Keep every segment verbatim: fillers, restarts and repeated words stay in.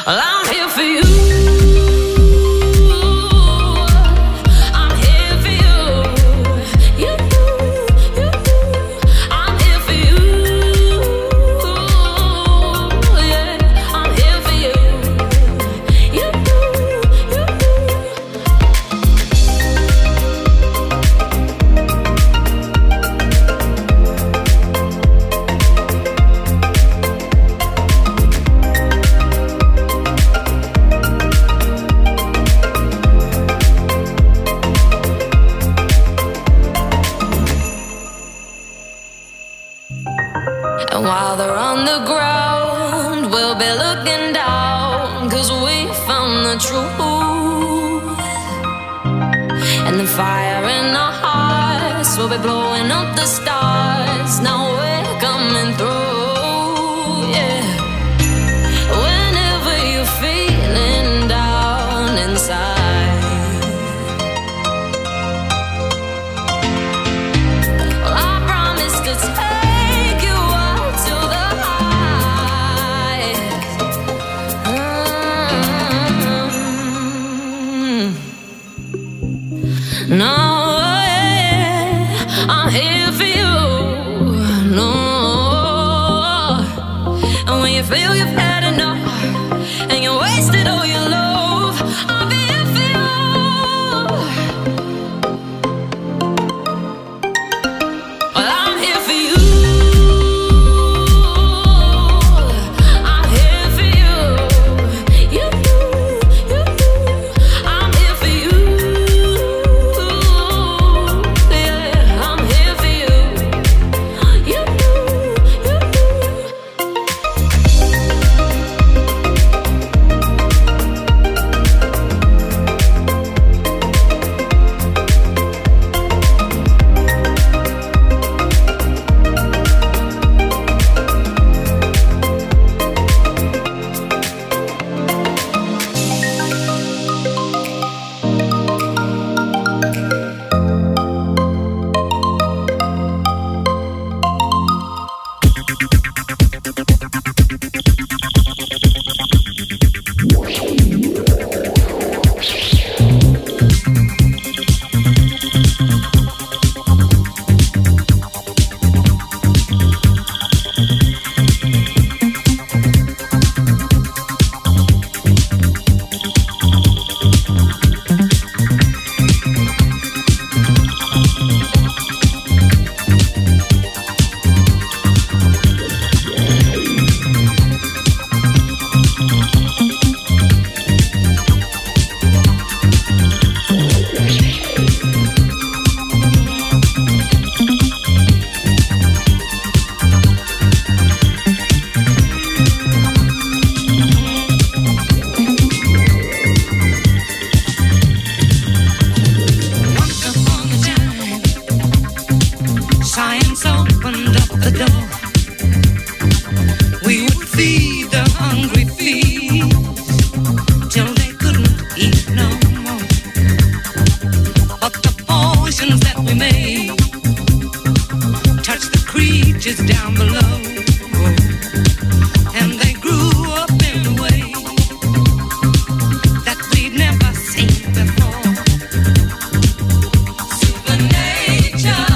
Well, I'm here for you. And while they're on the ground, we'll be looking down, 'cause we found the truth. And the fire in our hearts will be blowing up the stars. Now we're coming through, yeah. Whenever you're feeling down inside, well, I promise to take you up to the heights. Mm-hmm. No, yeah, I'm here for you. No, and when you feel you've had enough and you wasted all your love, I'll be here for you. Well, I'm here for you. I'm here for you. You, you, I'm here for you. Yeah, I'm here for you. You, you. Science opened up the door. We would feed the hungry fiends till they couldn't eat no more. But the potions that we made touched the creatures down below, and they grew up in a way that we'd never seen before. Supernature.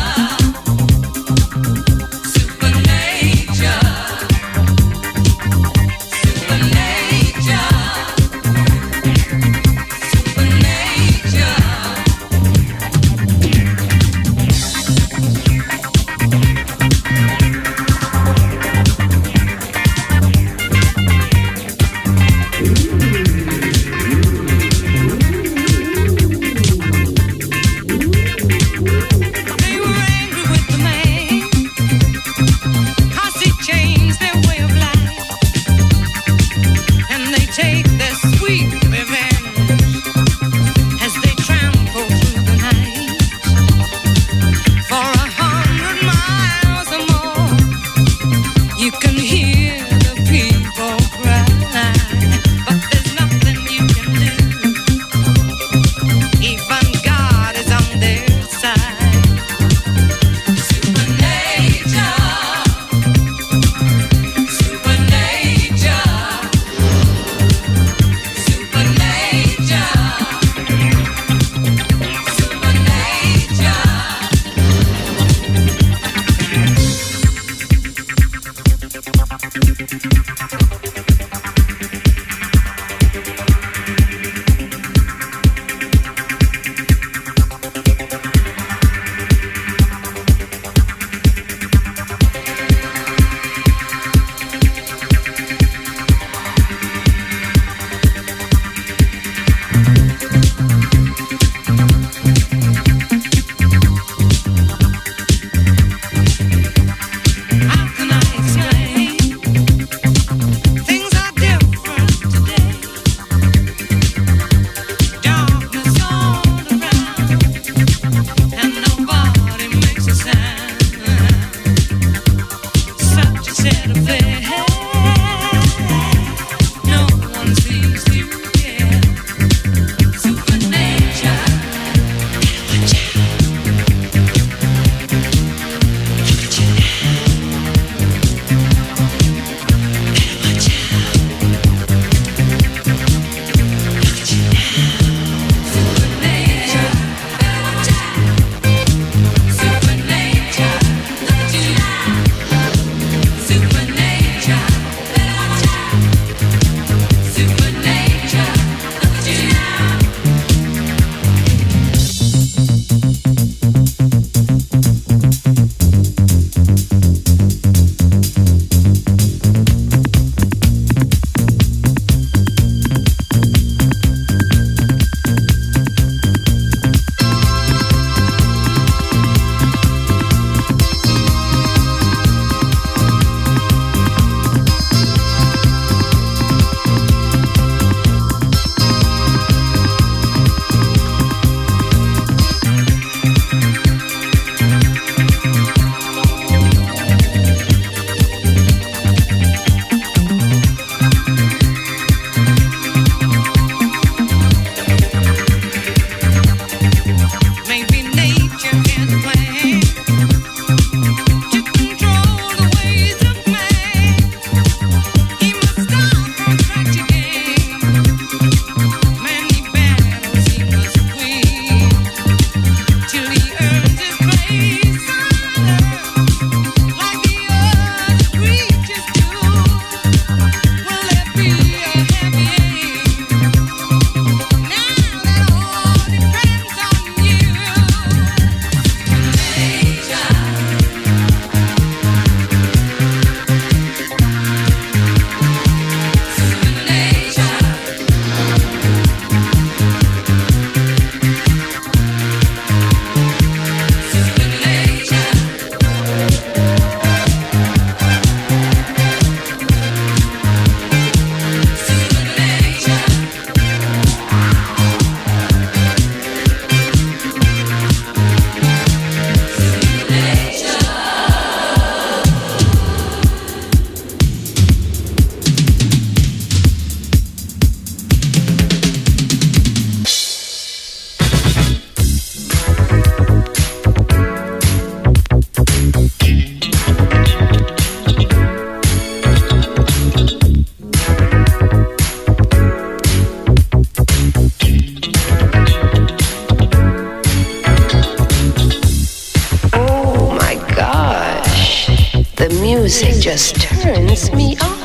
music just turns me on.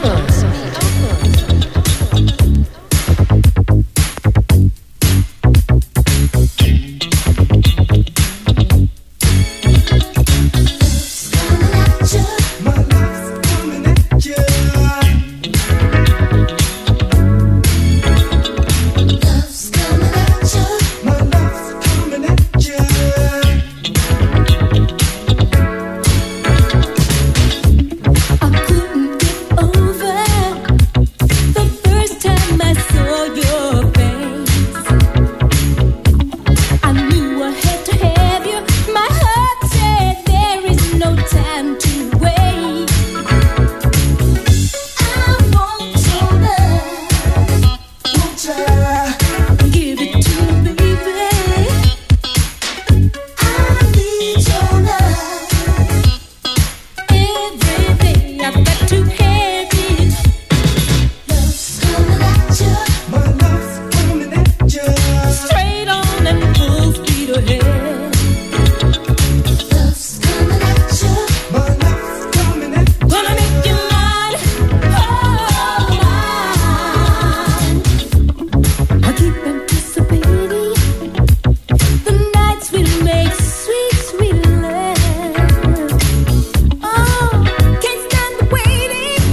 Can't stand the waiting.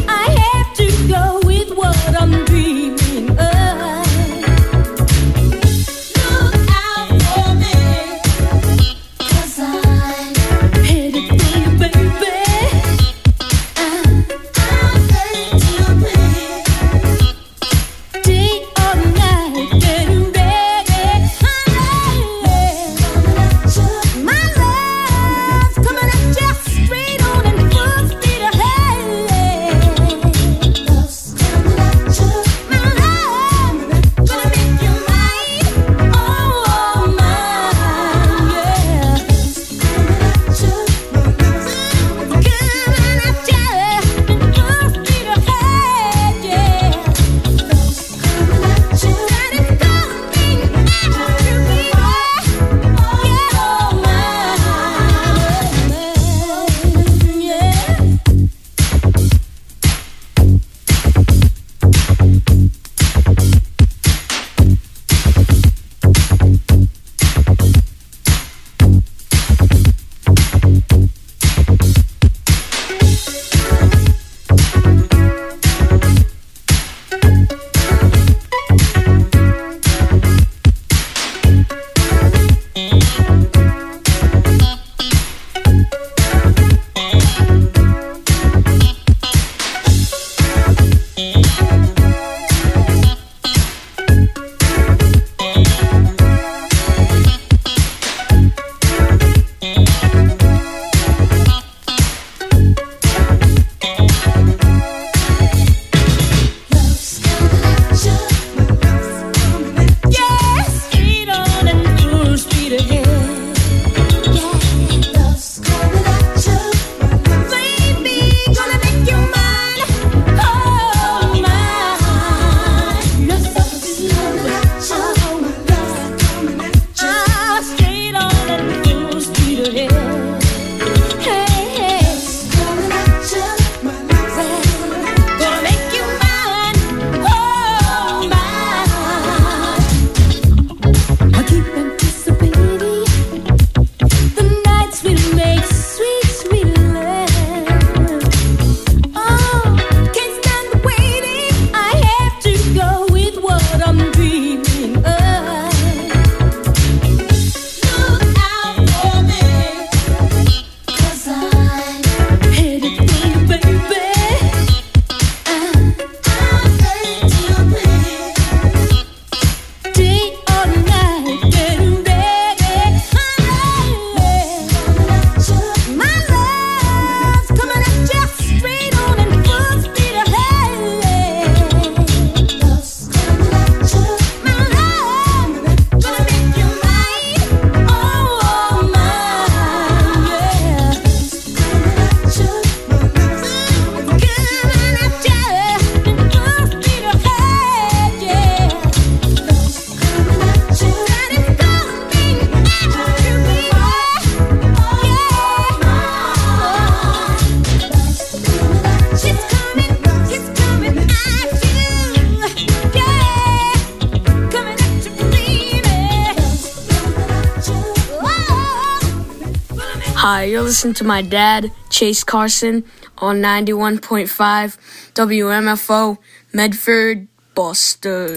Hi, you're listening to my dad, Chase Carson, on ninety-one point five W M F O, Medford, Boston.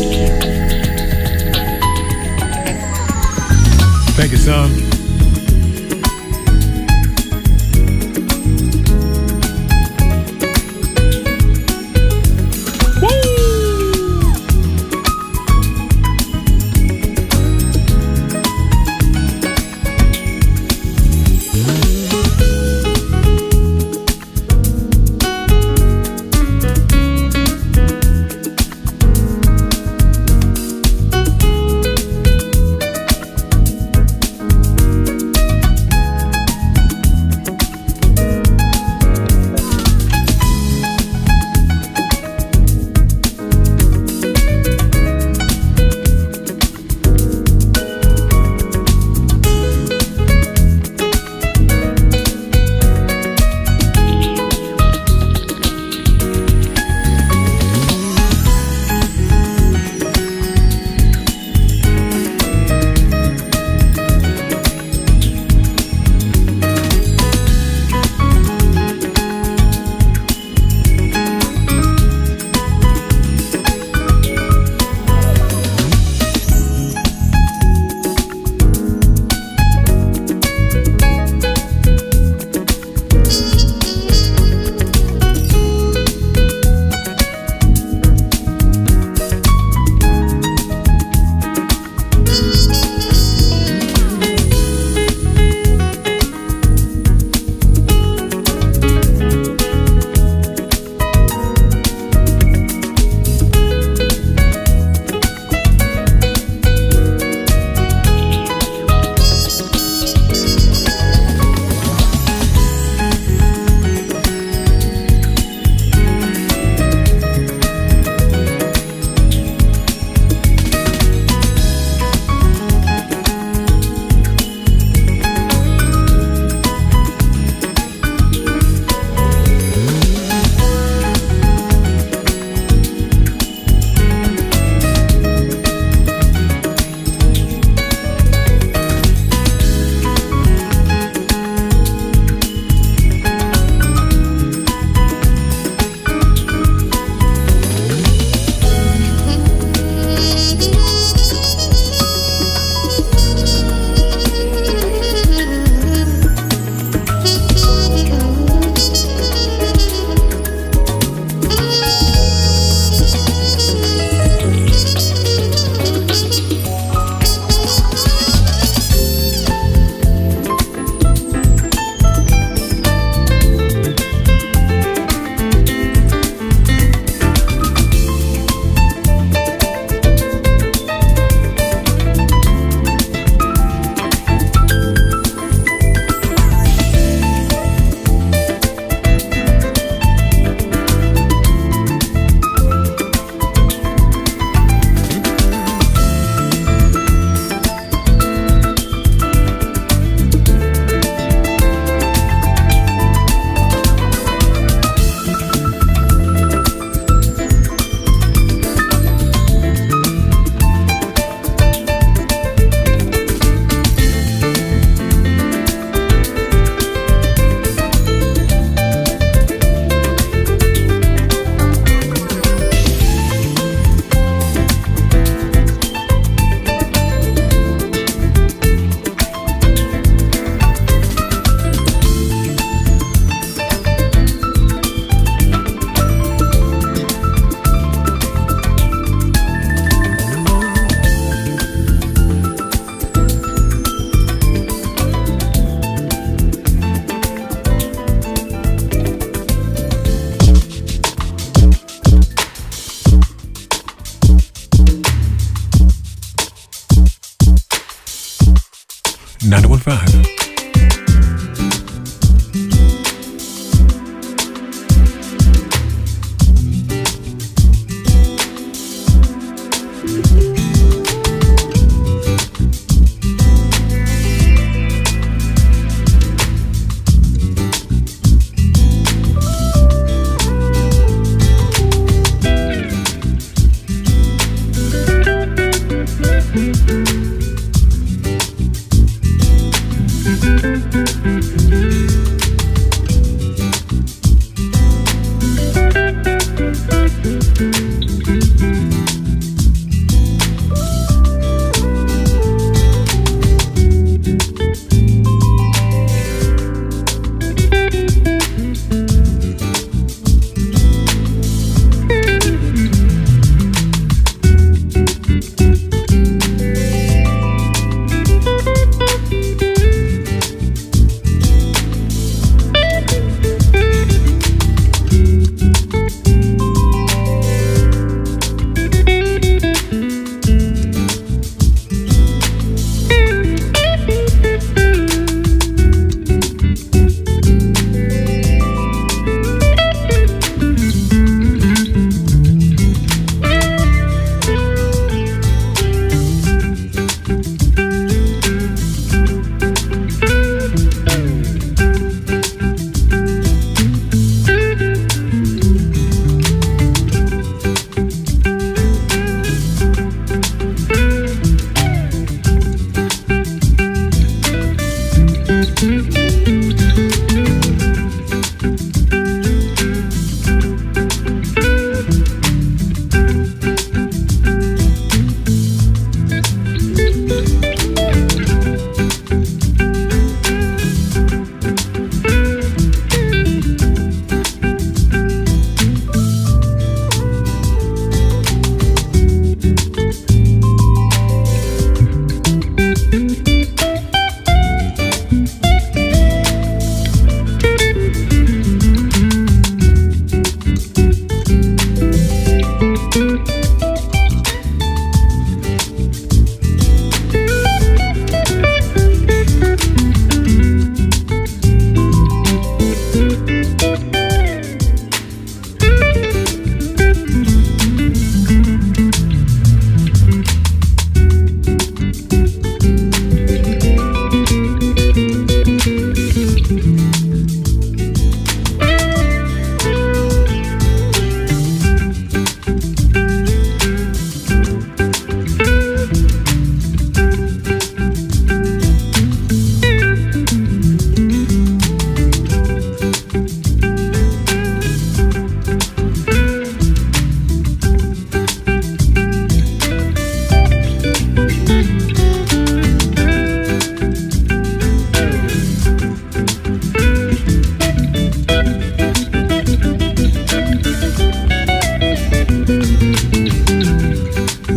Thank you, son.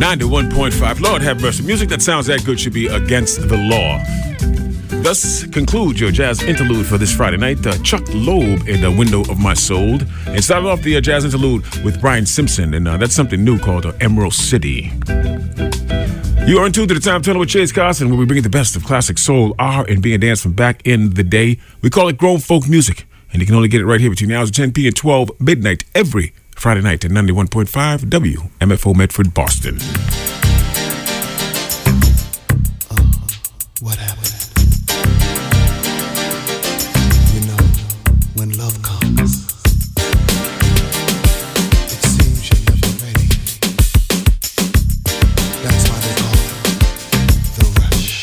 ninety-one point five. Lord have mercy. Music that sounds that good should be against the law. Thus concludes your jazz interlude for this Friday night. Uh, Chuck Loeb in The Window of My Soul. And started off the uh, jazz interlude with Brian Simpson. And uh, that's something new called uh, Emerald City. You are in tune to the Time Tunnel with Chase Carson, where we bring you the best of classic soul, R and B, and dance from back in the day. We call it grown folk music. And you can only get it right here between the hours of ten p.m. and twelve midnight every Friday night at ninety-one point five W M F O Medford, Boston. Uh, what happened? You know, when love comes, it seems you're never ready. That's why they call it the rush.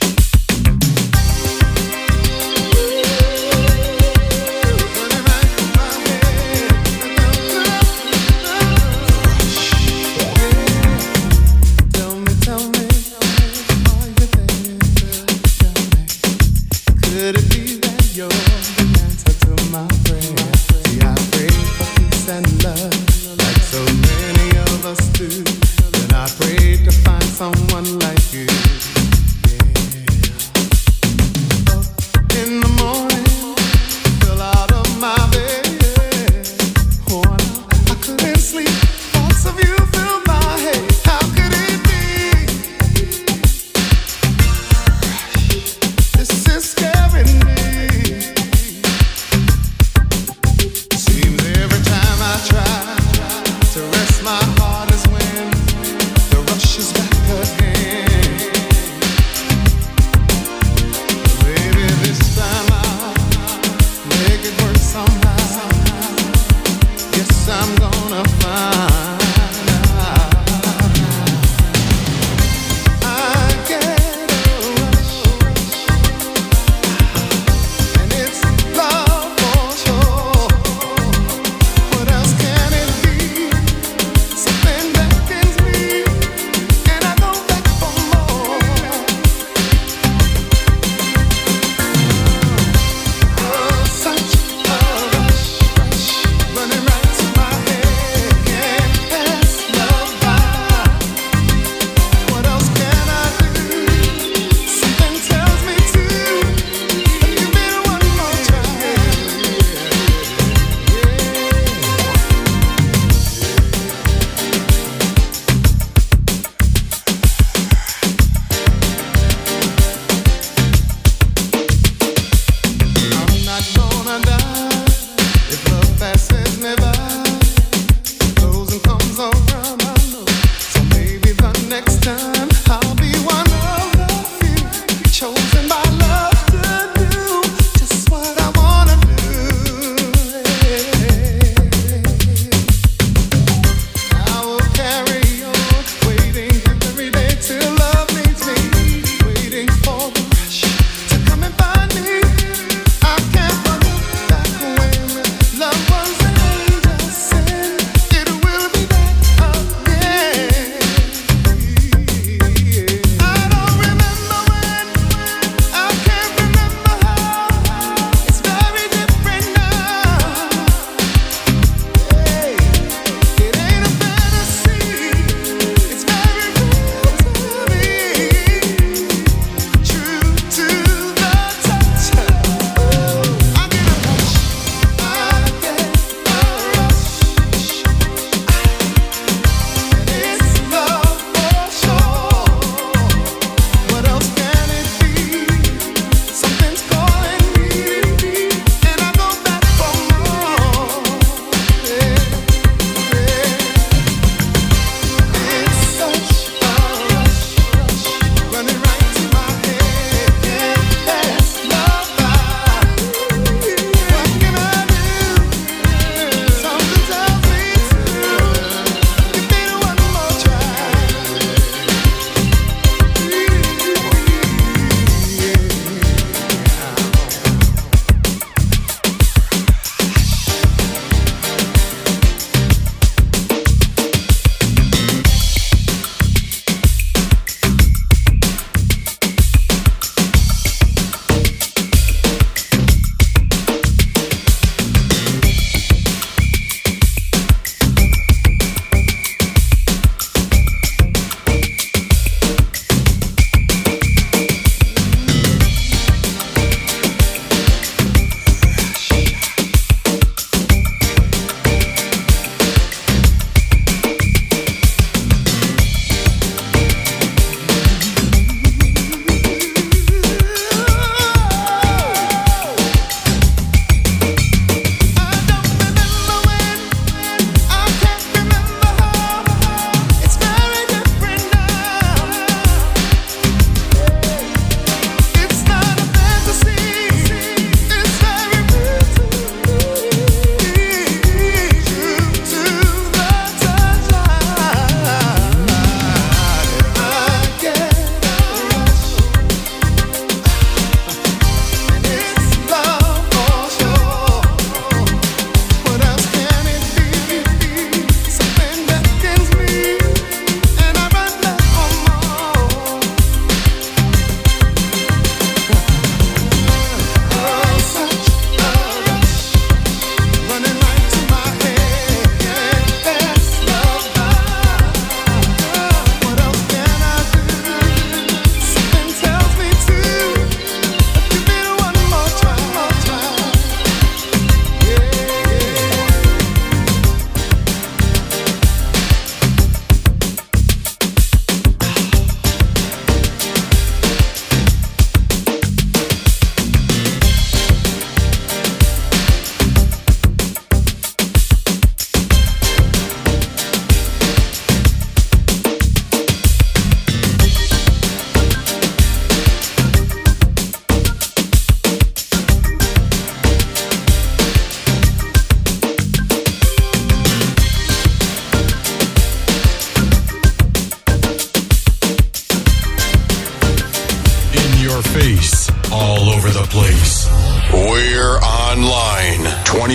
Someone like you, yeah. In the morning, fell out of my bed. Oh, I couldn't sleep. Thoughts of you filled my head. How could it be? This is scaring me. Seems every time I try to rest my heart is when the rush is back. Baby, this time I'll make it work somehow. Yes, I'm gonna find out. I get a rush, and it's love for sure. What else can it be? Something beckons me. Such a rush, rush, running right to my head. Can't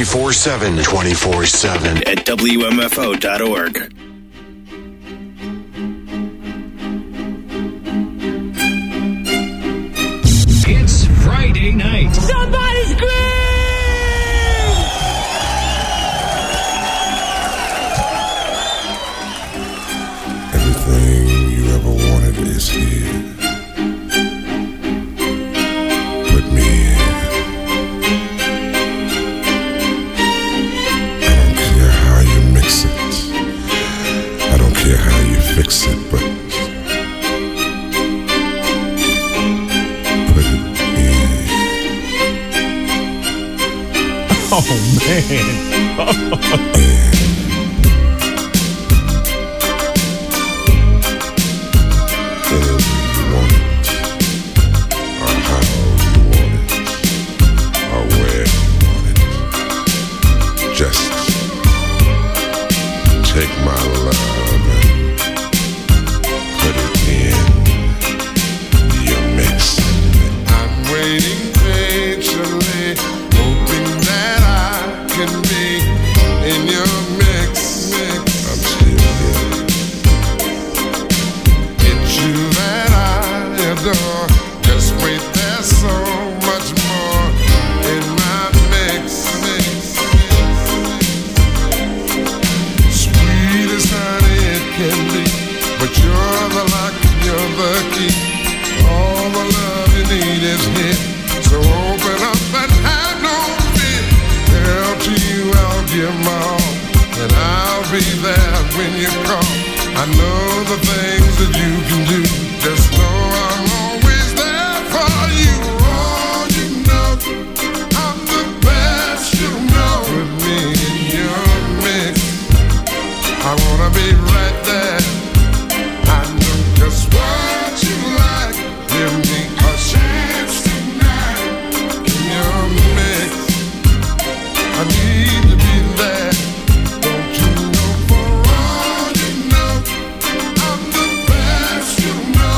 twenty-four seven. twenty-four seven. At W M F O dot org. It's Friday night. Somebody scream! Everything you ever wanted is here. Put me in. I don't care how you mix it. I don't care how you fix it, but put it in. Oh, man. Just take my love and put it in your mix. I'm waiting patiently, hoping that I can be in your mix. I'm still here. It's you that I adore. Just wait, there's so much more in my mix. Can be, but you're the lock, you're the key. All the love you need is here. So open up and have no fear. Girl, to you I'll give my all, and I'll be there when you call. I know the things that you can do. Just know I'm always there for you. Oh, you know I'm the best, you know. Put me in your mix. I wanna be right there. I know just what you like. Give me a chance tonight in your mix. I need to be there. Don't you know, for all you know, I'm the best you know.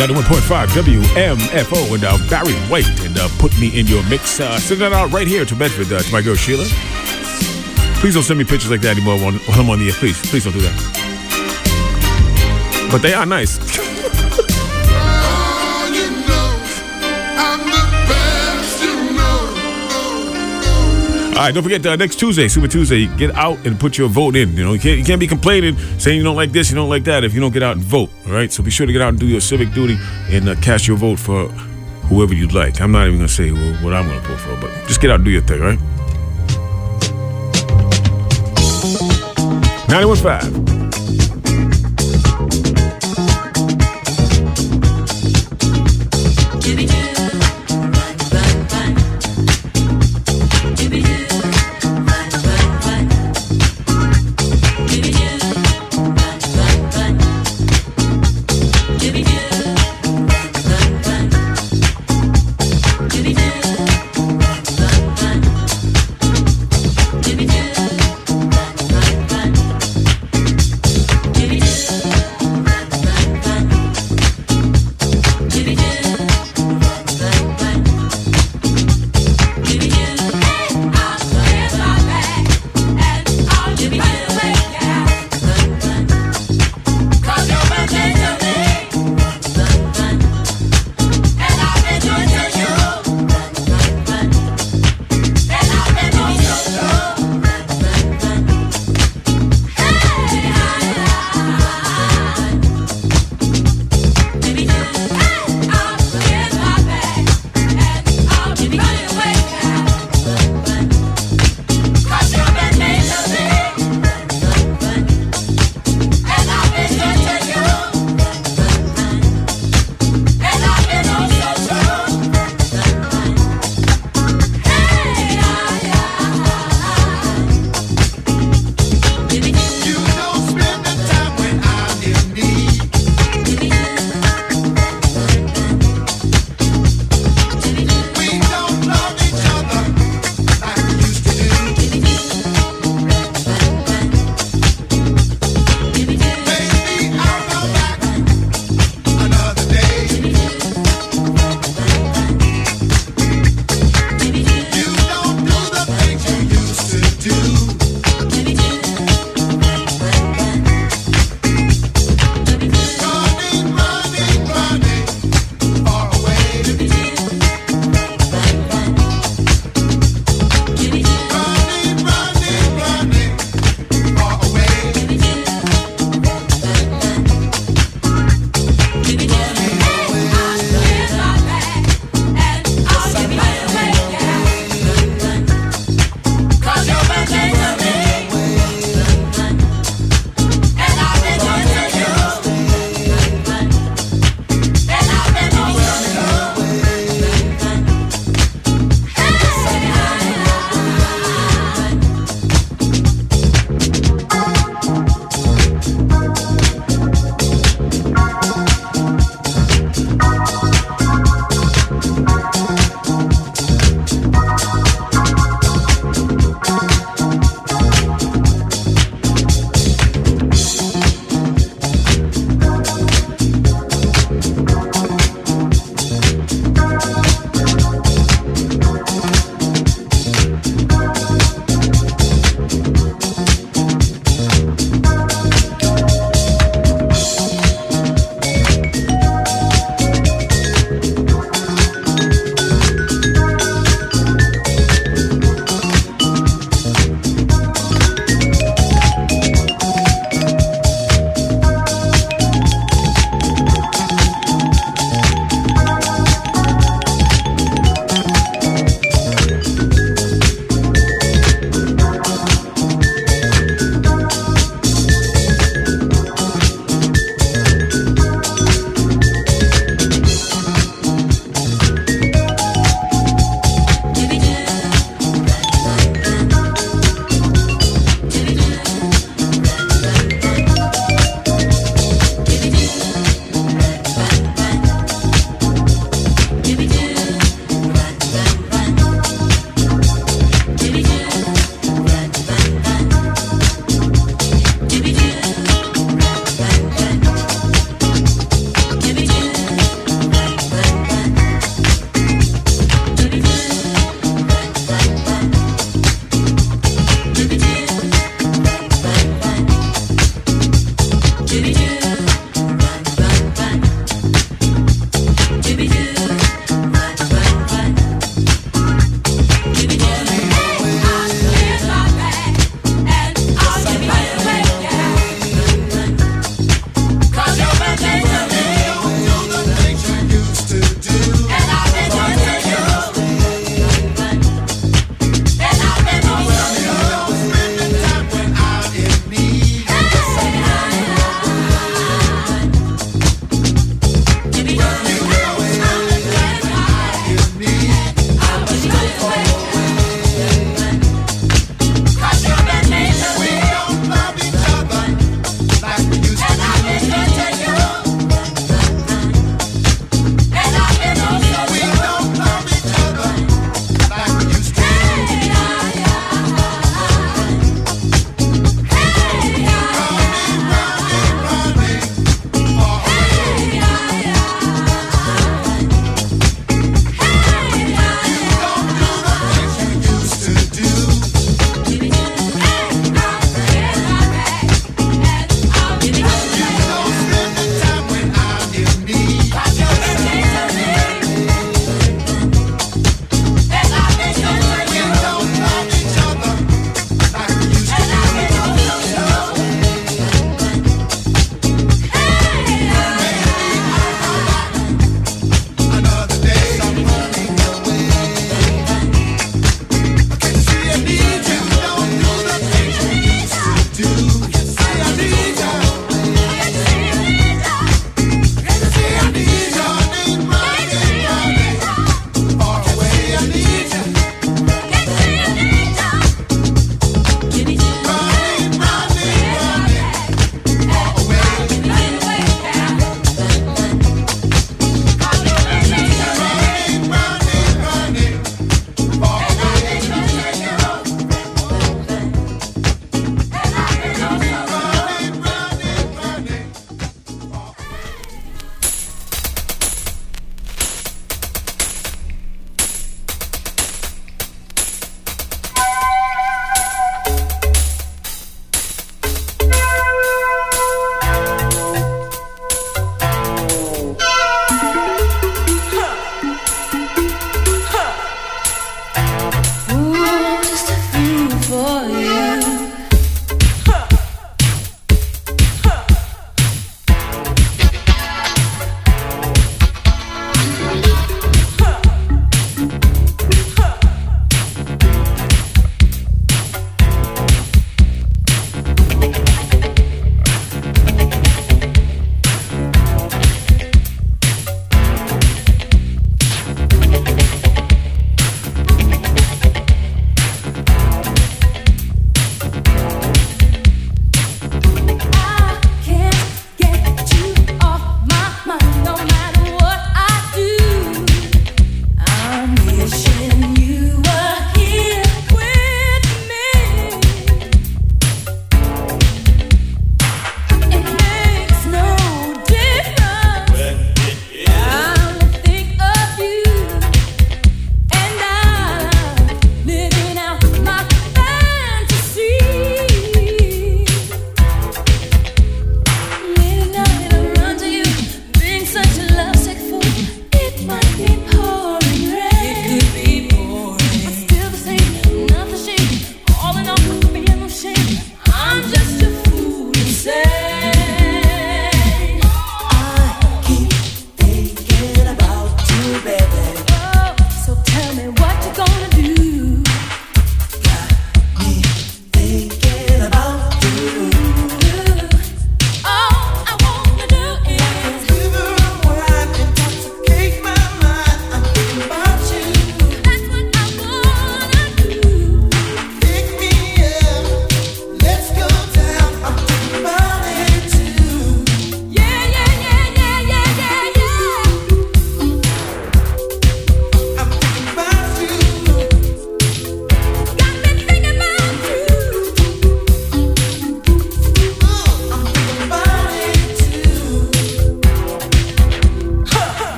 ninety-one point five W M F O and uh, Barry White and uh, Put Me in Your Mix. Uh, send that out right here to Bedford, uh, to my girl Sheila. Please don't send me pictures like that anymore while, while I'm on the air. Please, please don't do that. But they are nice. All right, don't forget uh, next Tuesday, Super Tuesday, get out and put your vote in. You know, you can't you can't be complaining, saying you don't like this, you don't like that if you don't get out and vote. All right, so be sure to get out and do your civic duty and uh, cast your vote for whoever you'd like. I'm not even gonna say well, what I'm gonna vote for, but just get out and do your thing. All right. ninety-one point five.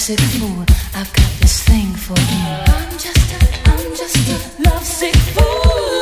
lovesick fool. I've got this thing for you. I'm just a, I'm just a lovesick fool.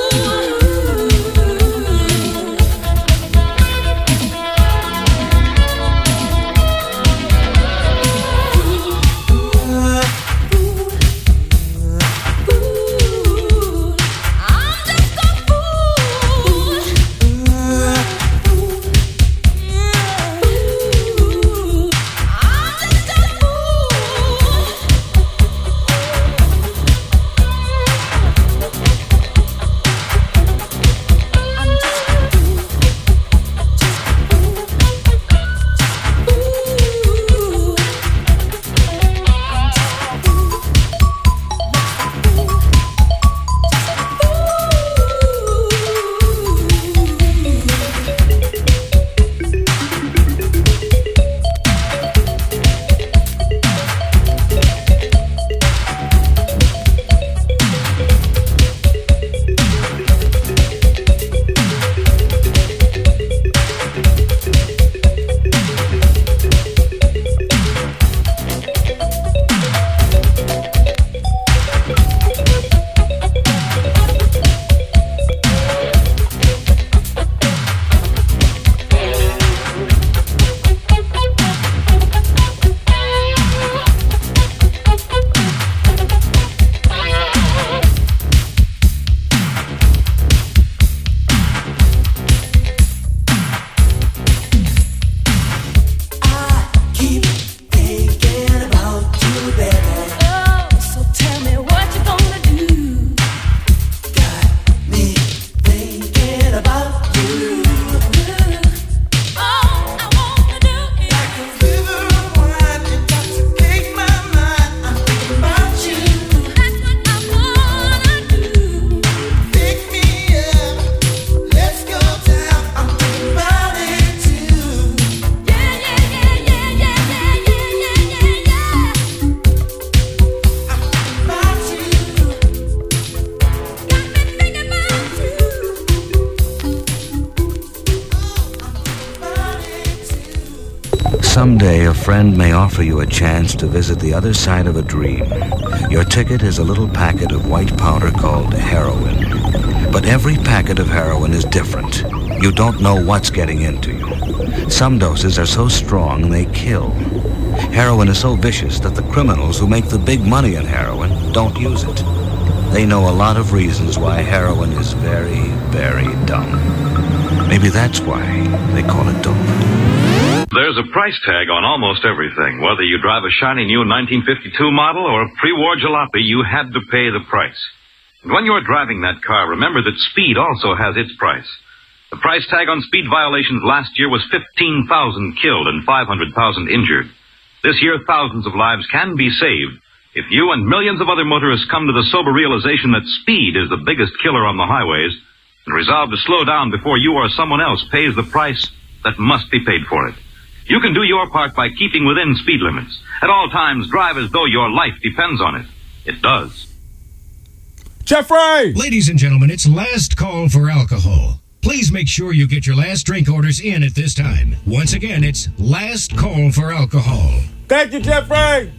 Someday a friend may offer you a chance to visit the other side of a dream. Your ticket is a little packet of white powder called heroin. But every packet of heroin is different. You don't know what's getting into you. Some doses are so strong they kill. Heroin is so vicious that the criminals who make the big money in heroin don't use it. They know a lot of reasons why heroin is very, very dumb. Maybe that's why they call it dope. There's a price tag on almost everything. Whether you drive a shiny new nineteen fifty-two model or a pre-war jalopy, you had to pay the price. And when you're driving that car, remember that speed also has its price. The price tag on speed violations last year was fifteen thousand killed and five hundred thousand injured. This year, thousands of lives can be saved if you and millions of other motorists come to the sober realization that speed is the biggest killer on the highways and resolve to slow down before you or someone else pays the price that must be paid for it. You can do your part by keeping within speed limits. At all times, drive as though your life depends on it. It does. Jeffrey! Ladies and gentlemen, it's last call for alcohol. Please make sure you get your last drink orders in at this time. Once again, it's last call for alcohol. Thank you, Jeffrey!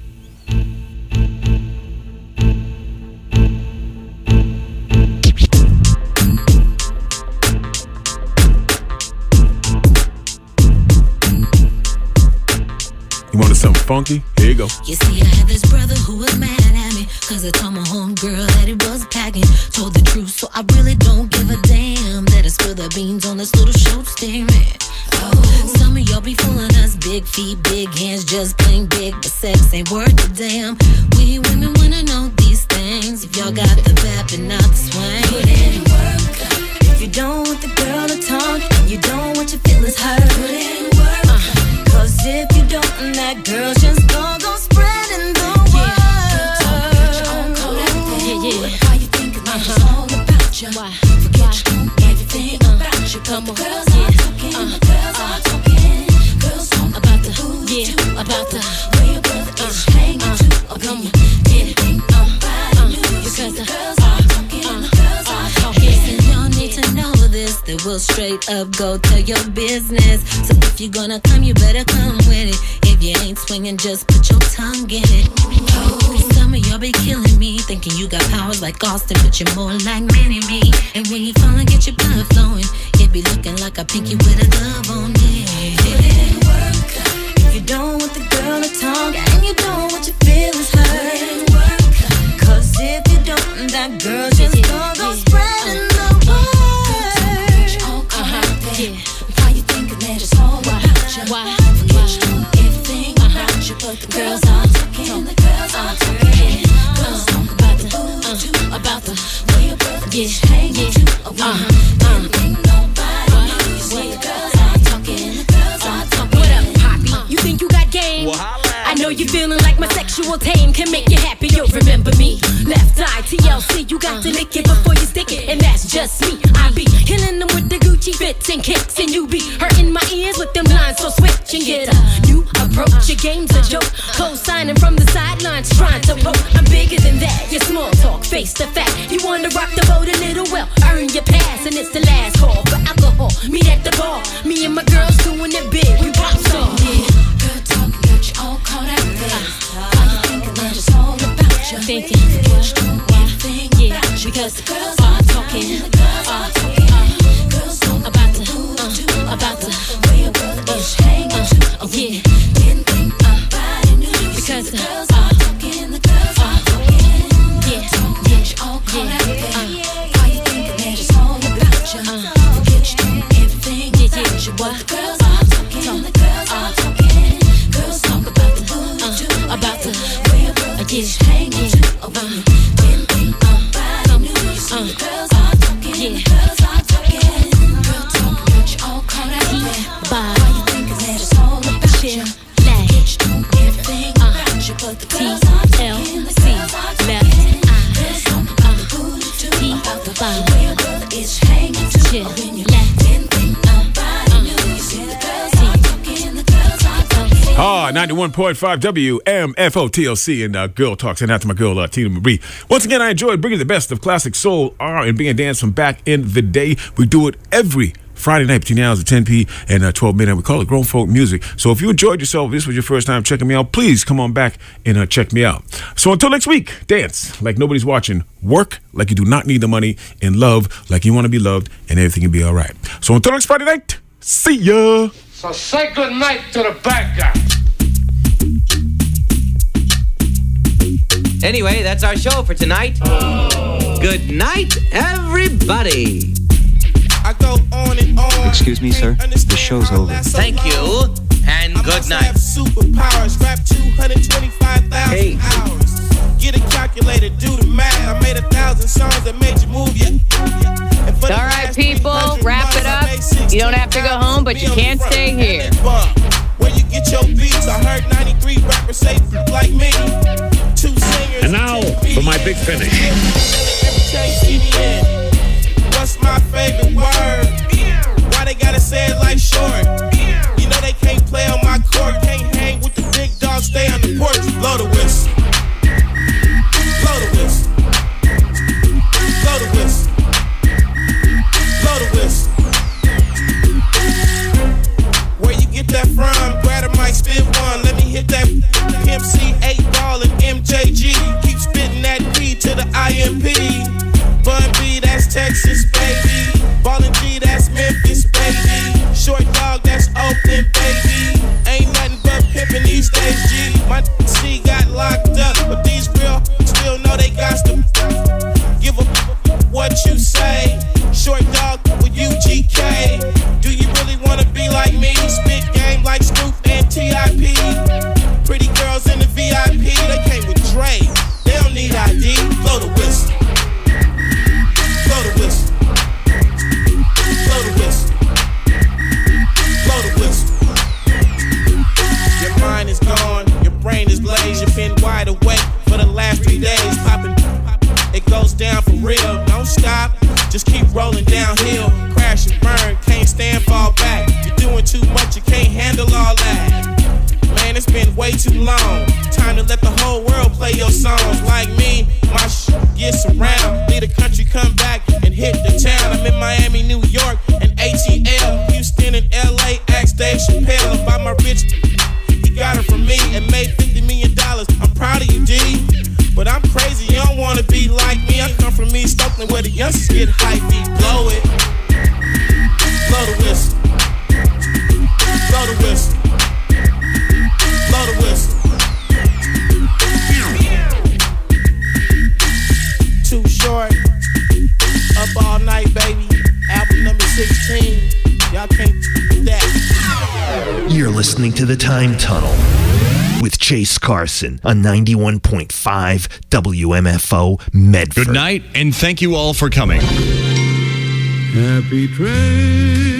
You wanted something funky? Here you go. You see, I had this brother who was mad at me, cause I told my homegirl that he was packing. Told the truth, so I really don't give a damn that I spilled the beans on this little show staring. Oh, some of y'all be fooling us, big feet, big hands, just plain big, but sex ain't worth a damn. We women wanna know these things. If y'all got the bap and not the swing, put in work. If you don't want the girl to talk, and you don't want your feelings hurt, put in work. Uh, Cause if you don't, that girl's just gonna go spreading the word. Yeah, yeah. Why you thinking that it's all about you? Why? Forget you, everything uh, about you. Come on, girls are talking, uh, girls are talking. Girls talk about the who, yeah, about the where your brother is hanging to. Oh, come on, anything about you. Because the girls are talking, the girls are talking. And y'all need to know this, that we'll straight up go tell your business. So if you're gonna come, you better come with it. If if you ain't swinging, just put your tongue in it. Oh, some of y'all be killing me, thinking you got powers like Austin, but you're more like Mini-Me. And when you fall and get your blood flowing, it be looking like a pinky with a glove on it. It work if you don't want the girl to talk, and you don't want your feelings hurt. Work, cause if you don't, that girl just gonna go spreading the word. Uh-huh, yeah. Why you thinking that it's all about you? Why? Forget you do everything about you, but the girls are talking, the girls are talking. Girls talk about the, uh, about the way your brother is hanging you. Uh-huh, uh. Ain't nobody knows what the girls are talking, the girls are talking. What up, Poppy? You think you got game? I know you feeling like my sexual tame can make you happy, you'll remember me. Left eye, T L C, you got to lick it before you stick it, and that's just me. I be killing them with the Gucci fits and kicks, and you be hurting my ears with them lines, so switch and get a new approach. Your game's a joke, co-signing from the sidelines, trying to poke. I'm bigger than that, your small talk, face the fact. You wanna rock the boat a little, well, earn your pass, and it's the last call for alcohol. Meet at the bar, me and my girls doing it big, we pop star. Yeah, girl talk, got you all caught out there. Why you thinking that it's all about you? Thinking what? Yeah, because the girls are talking, the girls are talking, uh, girls talk about the, uh, about the way your brother is hanging. Uh, yeah, didn't think nobody knew you. Because the girls are talking, the girls are talking. Yeah, yeah, all caught out there. Why you thinking that it's all about you? Forget you do everything without you. What? The girls are talking, the girls are talking. Girls talk about the, uh, about the way your brother is hanging. Uh, Uh, the girls are talking, yeah. The girls are talking. Girl talk, got you all caught out there. Why you thinking that it's all about you? Like, bitch, do everything uh, about you, but the girls are talking, the girls are talking. Girls talk about the booty too, about the way your brother is hanging too. Or when you didn't think nobody knew, you see the girls are talking, the girls are talking. Ah, ninety-one point five W M F O T L C and uh, Girl Talks. And out to my girl, uh, Tina Marie. Once again, I enjoyed bringing the best of classic soul, R and B, and dance from back in the day. We do it every Friday night between the hours of ten p and uh, twelve midnight. We call it Grown Folk Music. So if you enjoyed yourself, if this was your first time checking me out, please come on back and uh, check me out. So until next week, dance like nobody's watching. Work like you do not need the money. And love like you want to be loved. And everything will be all right. So until next Friday night, see ya. So say good night to the bad guy. Anyway, that's our show for tonight. Oh. Good night, everybody. I go on and on. Excuse me, sir. The show's over. Thank you, and good night. Superpowers, rap two hundred twenty-five thousand hey. hours. Get a calculator, do the math. I made a thousand songs that made you move, yeah. All right, people, wrap it up. You don't have to go home, but you can't stay here. Where you get your beats? I heard ninety-three rappers say like me. Two singers. And now for my big finish. What's my favorite word? Why they gotta say it like short? You know they can't play on my court. Can't hang with the big dogs. Stay on the porch. Blow the whistle. Blow the whistle. Blow the whistle. Blow the whistle. Where you get that from? Grab a mic, spit one. Let me hit that M C eight ball and M J G. Keep spitting that P to the I M P. Bun B, that's Texas, baby. Ballin' G, that's Memphis, baby. Short dog, that's Oakland, baby. Ain't nothing but pimpin' these days, G. My C got locked up, but these real still know they got to give a what you say. Short dog with U G K. Do you really wanna be like me? Spit game like Snoop and T I P. Pretty girls in the V I P, they came with Dre. They don't need I D. Blow the whistle. Blow the whistle. Blow the whistle. Blow the whistle. Your mind is gone, your brain is glazed. You've been wide awake for the last three days. Popping, it goes down for real. Don't stop, just keep rolling downhill. Crash and burn, can't stand, fall back. You're doing too much, you can't handle all that. Man, it's been way too long. Time to let the whole world play your songs. Like me, my sh gets around. Leave the country, come back and hit the town. I'm in Miami, New York, and A T L. Houston and L A, ask Dave Chappelle about my rich. He got her from the Time Tunnel with Chase Carson on ninety-one point five W M F O Medford. Good night, and thank you all for coming. Happy train.